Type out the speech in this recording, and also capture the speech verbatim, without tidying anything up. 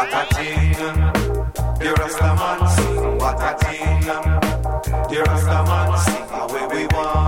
what a thing. The Rastaman sing, what a thing. The Rastaman sing, away we want.